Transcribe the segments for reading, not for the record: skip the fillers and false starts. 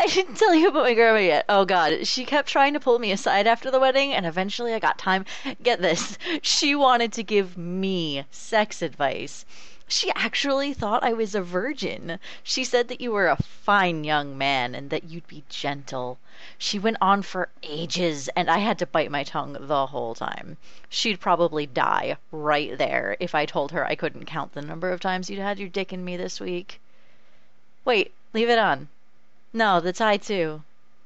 I didn't tell you about my grandma yet. Oh god, she kept trying to pull me aside after the wedding, and eventually I got time. Get this. She wanted to give me sex advice. She actually thought I was a virgin. She said that you were a fine young man and that you'd be gentle. She went on for ages, and I had to bite my tongue the whole time. She'd probably die right there if I told her I couldn't count the number of times you'd had your dick in me this week. Wait, leave it on. No, the tie too.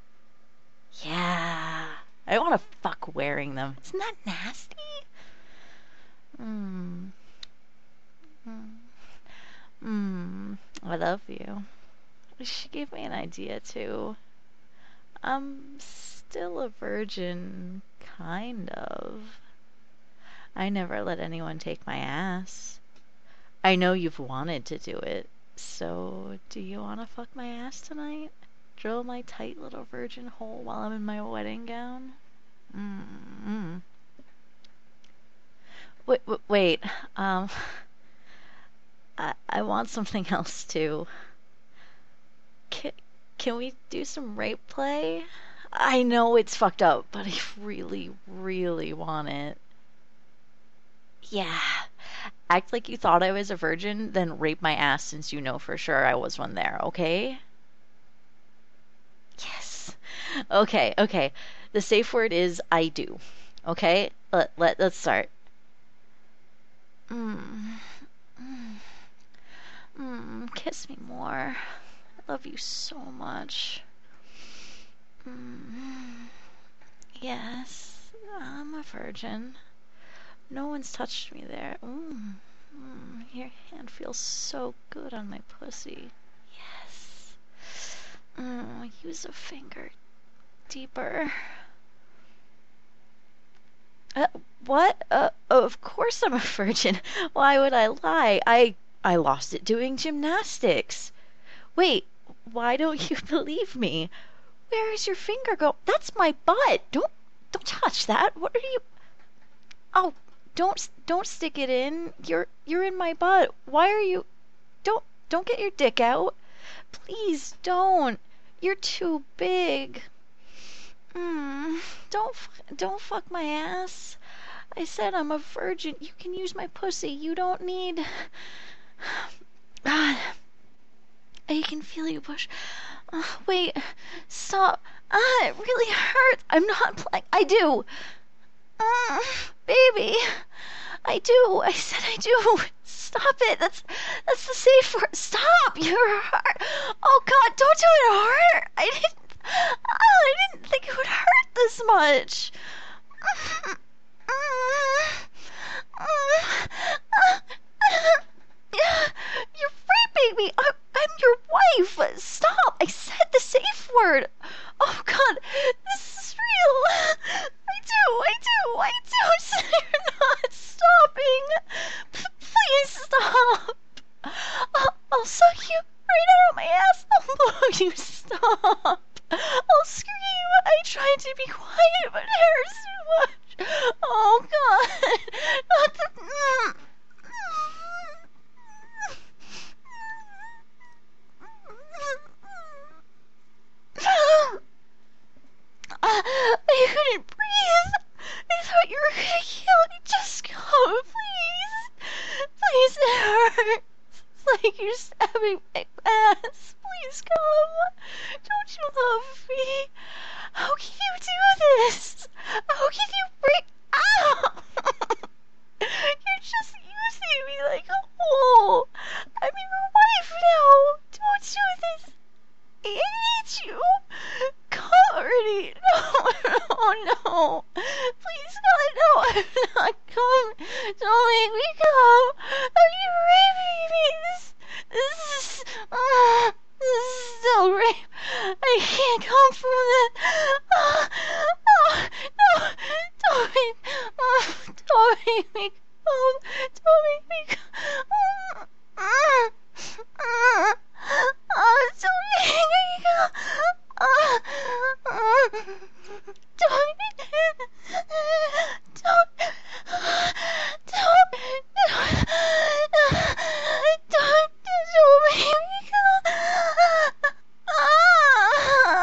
Yeah. I want to fuck wearing them. Isn't that nasty? Mmm. I love you. She gave me an idea too. I'm still a virgin, kind of. I never let anyone take my ass. I know you've wanted to do it. So, do you want to fuck my ass tonight? Drill my tight little virgin hole while I'm in my wedding gown? Mm-hmm. Wait. I want something else too. Can we do some rape play? I know it's fucked up, but I really, really want it. Yeah. Act like you thought I was a virgin, then rape my ass since you know for sure I was one there, okay? Yes. Okay. The safe word is I do. Okay? Let's start. Mm. Kiss me more. I love you so much. Yes, I'm a virgin. No one's touched me there. Your hand feels so good on my pussy. Yes. Use a finger deeper. What? Of course I'm a virgin. Why would I lie? I lost it doing gymnastics. Wait, why don't you believe me? Where is your finger go? That's my butt. Don't touch that. What are you? Oh, don't stick it in. You're in my butt. Why are you? Don't get your dick out. Please don't. You're too big. Don't fuck my ass. I said I'm a virgin. You can use my pussy. You don't need. God, I can feel you push. Wait, stop. It really hurts. I'm not playing. I do. Baby, I do. I said I do. Stop it. That's the safe word. Stop. You're hurt. Oh God, don't do it hard. I didn't think it would hurt this much. You're raping me. I'm your wife. Stop. I said the safe word. Oh God, this is real. I do. So you're not stopping. Please stop. I'll suck you right out of my ass. I'll blow you. Stop. I'll scream. I tried to be quiet, but it hurts too much. Oh God. Not the. I couldn't breathe. I thought you were gonna kill me. Just go, please. Please, it hurts. It's like you're stabbing my ass. Please come. Don't you love me? How can you do this? How can you break? Ow! You're just using me like a hole. I'm your wife now. Don't do this. I hate you. Come already. No. Please, God, no. I'm not coming. Don't make me come. Are you raping me? This is still rape. I can't come from this. No. Don't make me come. Don't make me come. Don't make me come. Don't make me come.